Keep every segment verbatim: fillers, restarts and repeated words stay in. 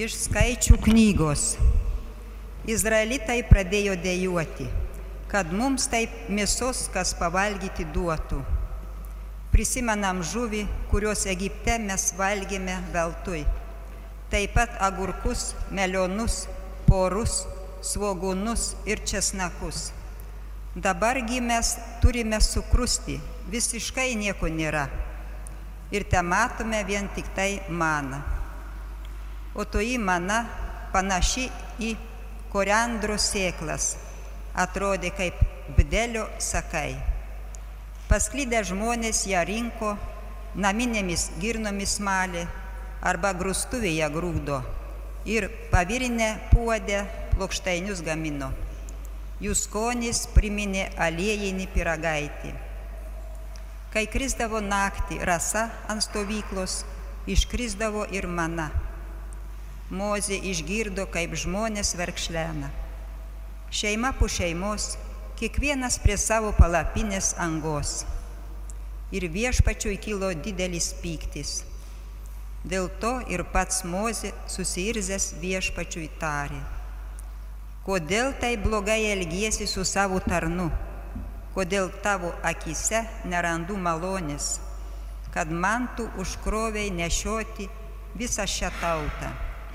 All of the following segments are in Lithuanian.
Iš Skaičių knygos. Izraelitai pradėjo dejuoti, kad mums taip mėsos kas pavalgyti duotų. Prisimenam žuvį, kurios Egipte mes valgėme veltui. Taip pat agurkus, melionus, porus, svogūnus ir česnakus. Dabargi mes turime sukrusti, visiškai nieko nėra. Ir te matome vien tik tai maną. O toji mana panaši į koriandro sėklas, atrodė kaip bdelio sakai. Pasklidę žmonės ją rinko, naminėmis girnomis malė arba grūstuvėje grūdo ir pavirinę puodę plokštainius gamino. Jų skonis priminė aliejinį pyragaitį. Kai krisdavo naktį rasa ant stovyklos, iškrisdavo ir mana. Mozė išgirdo, kaip žmonės verkšlena. Šeima po šeimos, kiekvienas prie savo palapinės angos. Ir viešpačiui kilo didelis pyktis. Dėl to ir pats Mozė susiirzęs viešpačiui tarė: kodėl tai blogai elgiesi su savo tarnu? Kodėl tavo akise nerandu malonės, kad man tu užkrovei nešioti visą šią tautą?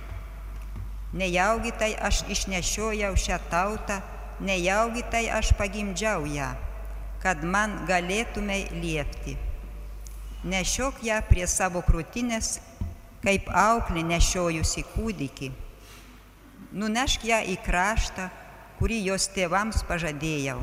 Nejaugi tai aš išnešiojau šią tautą, nejaugi tai aš pagimdžiau ją, kad man galėtumei liepti. Nešiok ją prie savo krūtinės, kaip auklė nešiojusi kūdikį. Nunešk ją į kraštą, kurį jos tėvams pažadėjau.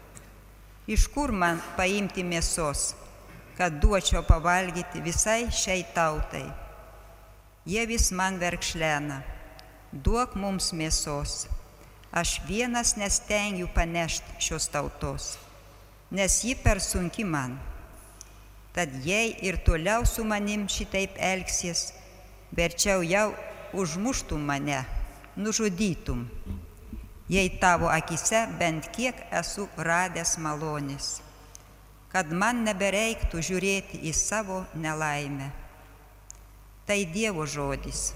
Iš kur man paimti mėsos, kad duočiau pavalgyti visai šiai tautai? Jie vis man verkšlena: duok mums mėsos. Aš vienas nestengiu panešti šios tautos, nes ji per sunki man. Tad jei ir toliau su manim šitaip elgsies, verčiau jau užmuštum mane, nužudytum, jei tavo akise bent kiek esu radęs malonės, kad man nebereiktų žiūrėti į savo nelaimę. Tai Dievo žodis.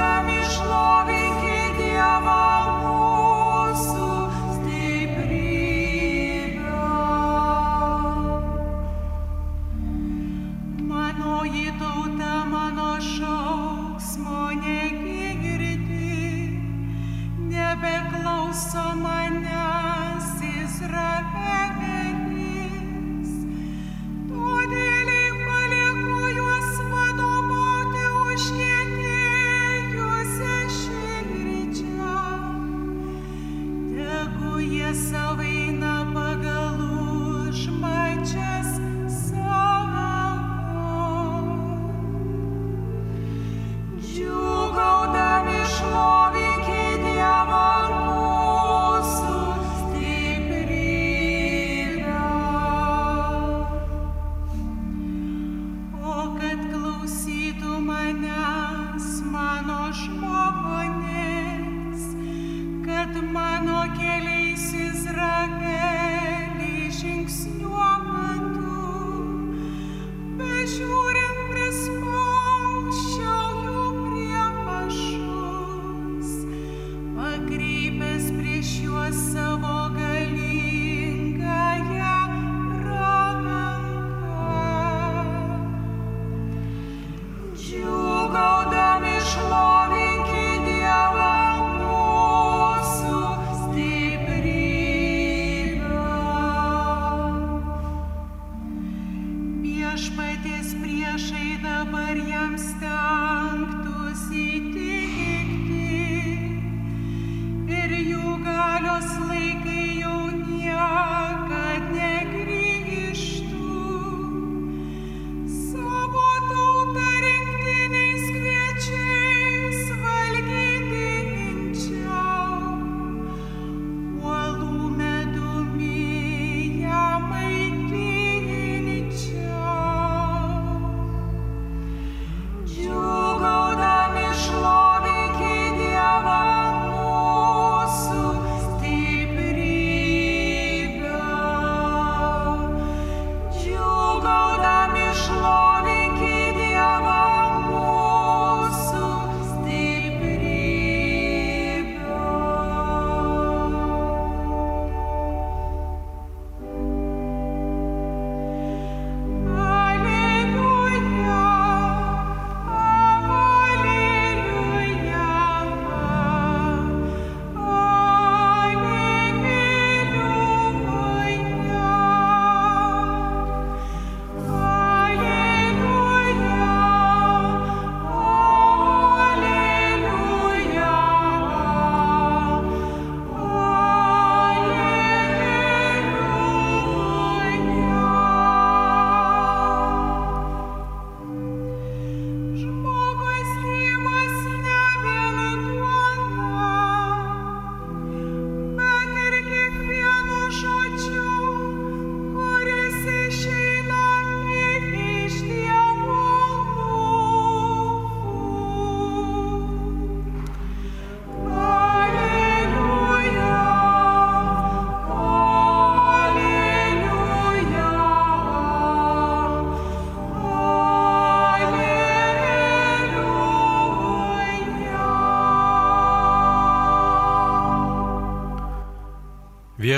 Stay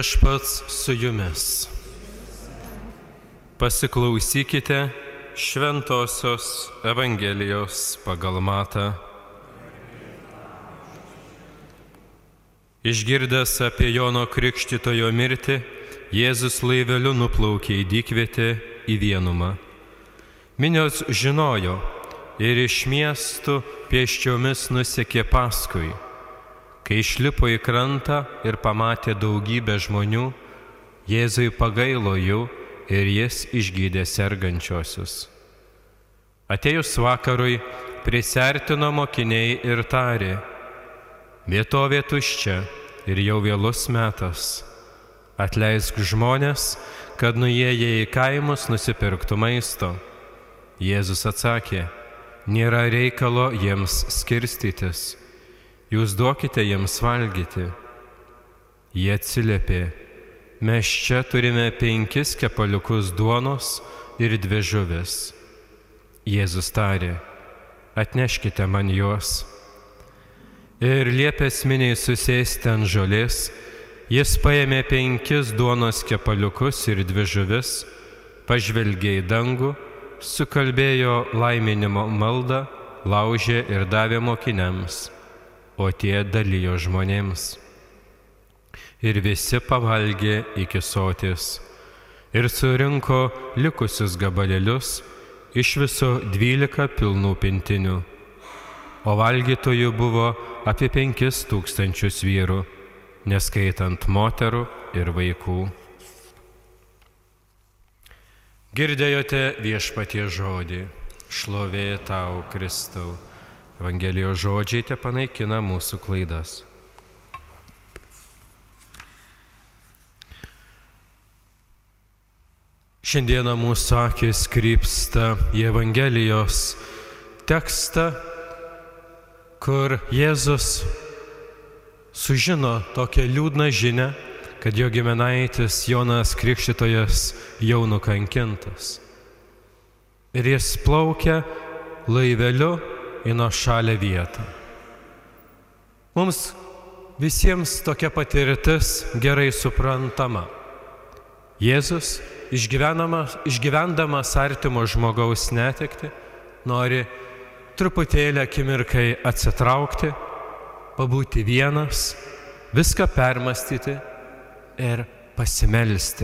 Viešpats su jumis. Pasiklausykite Šventosios Evangelijos pagal Matą. Išgirdęs apie Jono Krikštytojo mirtį, Jėzus laiveliu nuplaukė į dykvietę į Vienumą. Minios žinojo ir iš miestų pėsčiomis nusekė paskui. Kai išlipo į krantą ir pamatė daugybę žmonių, Jėzui pagailo jų ir jis išgydė sergančiosius. Atėjus vakarui, prisiartino mokiniai ir tarė: vietovė tuščia ir jau vėlus metas. Atleisk žmonės, kad nuėję į kaimus nusipirktų maisto. Jėzus atsakė: nėra reikalo jiems skirstytis. Jūs duokite jiems valgyti. Jie atsiliepė: mes čia turime penkis kepaliukus duonos ir dvi žuvis. Jėzus tarė: atneškite man juos. Ir liepęs miniai susėsti ant žolės, jis paėmė penkis duonos kepaliukus ir dvi žuvis, pažvelgė į dangų, sukalbėjo laiminimo maldą, laužė ir davė mokiniams, o tie dalijo žmonėms. Ir visi pavalgė iki soties ir surinko likusius gabalėlius, iš viso dvylika pilnų pintinių, o valgytojų buvo apie penkis tūkstančius vyrų, neskaitant moterų ir vaikų. Girdėjote Viešpaties žodį. Šlovė tau, Kristau. Evangelijos žodžiai te panaikina mūsų klaidas. Šiandieną mūsų akis krypsta į Evangelijos tekstą, kur Jėzus sužino tokią liūdną žinią, kad jo giminaitis Jonas Krikštytojas jau nukankintas. Ir jis plaukia laiveliu į nuošalią vietą. Mums visiems tokia patirtis gerai suprantama. Jėzus, išgyvendamas artimo žmogaus netektį, nori truputėlį akimirkai atsitraukti, pabūti vienas, viską permastyti ir pasimelsti.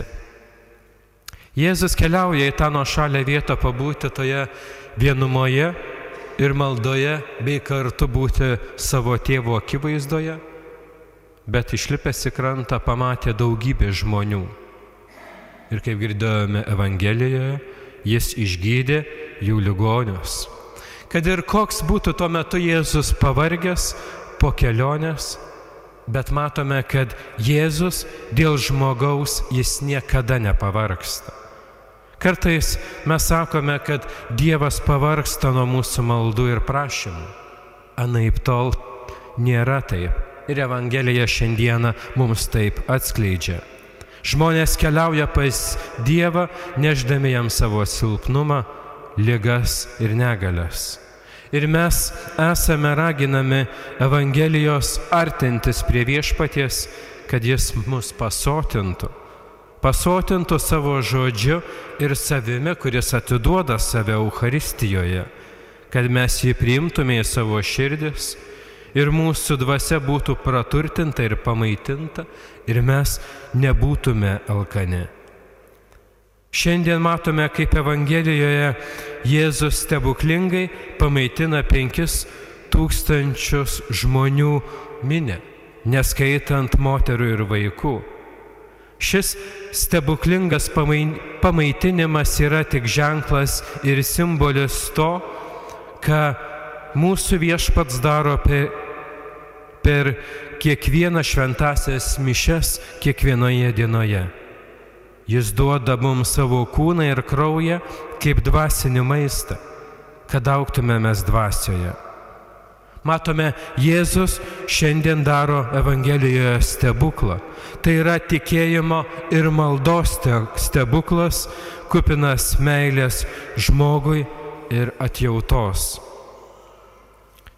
Jėzus keliauja į tą nuošalią vietą pabūti toje vienumoje ir maldoje, bei kartu būti savo tėvo akivaizdoje, bet išlipęs į krantą pamatė daugybę žmonių. Ir kaip girdėjome Evangelijoje, jis išgydė jų ligonius. Kad ir koks būtų tuo metu Jėzus pavargęs po kelionės, bet matome, kad Jėzus dėl žmogaus jis niekada nepavargsta. Kartais mes sakome, kad Dievas pavargsta nuo mūsų maldų ir prašymų. Anaiptol nėra taip. Ir Evangelija šiandieną mums taip atskleidžia. Žmonės keliauja pas Dievą, nešdami jam savo silpnumą, ligas ir negalias. Ir mes esame raginami Evangelijos artintis prie Viešpaties, kad jis mus pasotintų. Pasotintų savo žodžiu ir savimi, kuris atiduoda save Eucharistijoje, kad mes jį priimtume į savo širdis ir mūsų dvasia būtų praturtinta ir pamaitinta ir mes nebūtume alkani. Šiandien matome, kaip Evangelijoje Jėzus stebuklingai pamaitina penkis tūkstančius žmonių minią, neskaitant moterų ir vaikų. Šis stebuklingas pamaitinimas yra tik ženklas ir simbolis to, ką mūsų Viešpats daro per, per kiekvieną šventąsias mišias kiekvienoje dienoje. Jis duoda mums savo kūną ir kraują kaip dvasinį maistą, kad augtume mes dvasioje. Matome, Jėzus šiandien daro Evangelijoje stebuklą. Tai yra tikėjimo ir maldos stebuklas, kupinas meilės žmogui ir atjautos.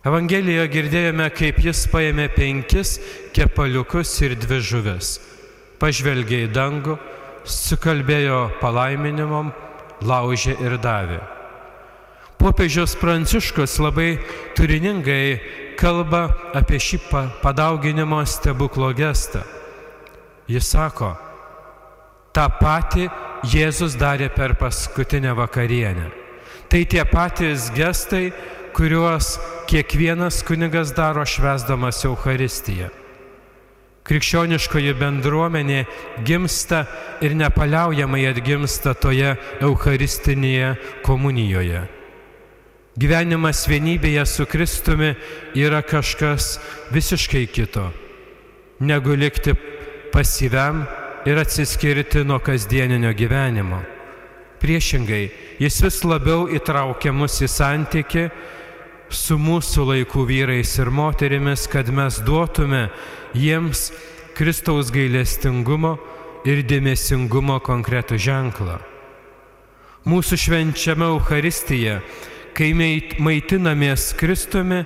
Evangelijoje girdėjome, kaip jis paėmė penkis kepaliukus ir dvi žuvis. pažvelgė į dangų, sukalbėjo palaiminimom, laužė ir davė. Popiežius Pranciškus labai turiningai kalba apie šį padauginimo stebuklo gestą. Jis sako, tą patį Jėzus darė per paskutinę vakarienę. Tai tie patys gestai, kuriuos kiekvienas kunigas daro švęsdamas Eucharistiją. Krikščioniškoji bendruomenė gimsta ir nepaliaujamai atgimsta toje Eucharistinėje komunijoje. Gyvenimas vienybėje su Kristumi yra kažkas visiškai kito, negu likti pasyviam ir atsiskirti nuo kasdieninio gyvenimo. Priešingai, jis vis labiau įtraukia mus į santykį su mūsų laikų vyrais ir moterimis, kad mes duotume jiems Kristaus gailestingumo ir dėmesingumo konkretų ženklą. Mūsų švenčiama Eucharistija, kai maitinamės Kristumi,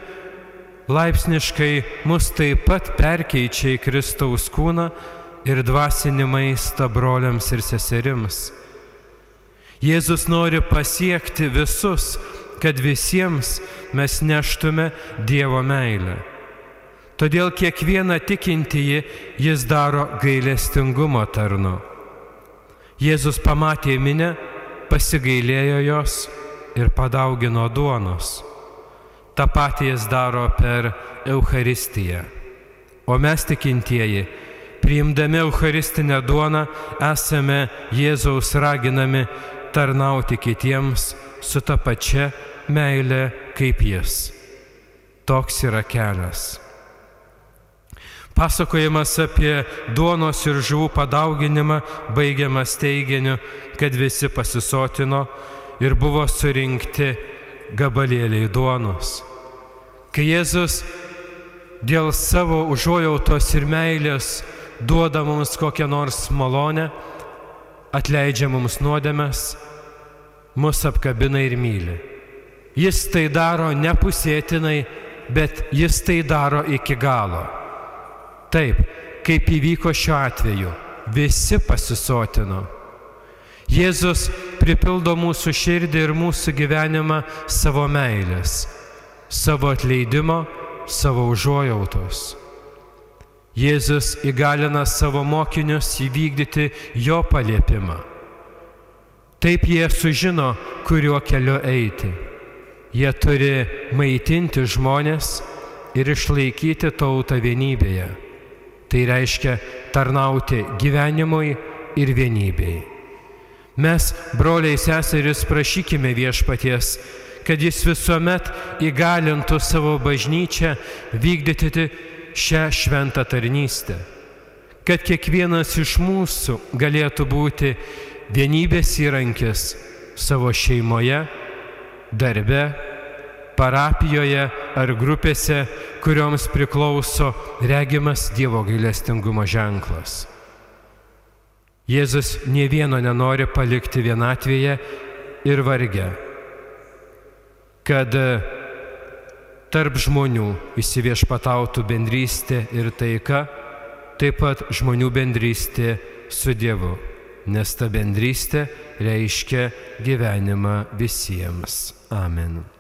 laipsniškai mus taip pat perkeičia į Kristaus kūną ir dvasinį maistą broliams ir seserims. Jėzus nori pasiekti visus, kad visiems mes neštume Dievo meilę. Todėl kiekvieną tikintįjį jis daro gailestingumo tarnu. Jėzus pamatė minią, pasigailėjo jos ir padaugino duonos. Ta patį jis daro per Eucharistiją. O mes tikintieji, priimdami Eucharistinę duoną, esame Jėzaus raginami tarnauti kitiems su ta pačia meile kaip jis. Toks yra kelias. Pasakojimas apie duonos ir žuvų padauginimą baigiamas teiginiu, kad visi pasisotino ir buvo surinkti gabalėliai duonos. Kai Jėzus dėl savo užuojautos ir meilės duoda mums kokią nors malonę, atleidžia mums nuodėmes, mus apkabina ir myli. Jis tai daro nepusėtinai, bet jis tai daro iki galo. Taip, kaip įvyko šiuo atveju, visi pasisotino. Jėzus pripildo mūsų širdį ir mūsų gyvenimą savo meilės, savo atleidimo, savo užuojautos. Jėzus įgalina savo mokinius įvykdyti jo paliepimą. Taip jie sužino, kuriuo keliu eiti. Jie turi maitinti žmonės ir išlaikyti tautą vienybėje. Tai reiškia tarnauti gyvenimui ir vienybei. Mes, broliai seserys, prašykime Viešpaties, kad jis visuomet įgalintų savo bažnyčią vykdyti šią šventą tarnystę, kad kiekvienas iš mūsų galėtų būti vienybės įrankis savo šeimoje, darbe, parapijoje ar grupėse, kurioms priklauso regimas Dievo gailestingumo ženklas. Jėzus nė vieno nenori palikti vienatvėje ir varge, kad tarp žmonių įsiviešpatautų bendrystė ir taika, taip pat žmonių bendrystė su Dievu, nes ta bendrystė reiškia gyvenimą visiems. Amen.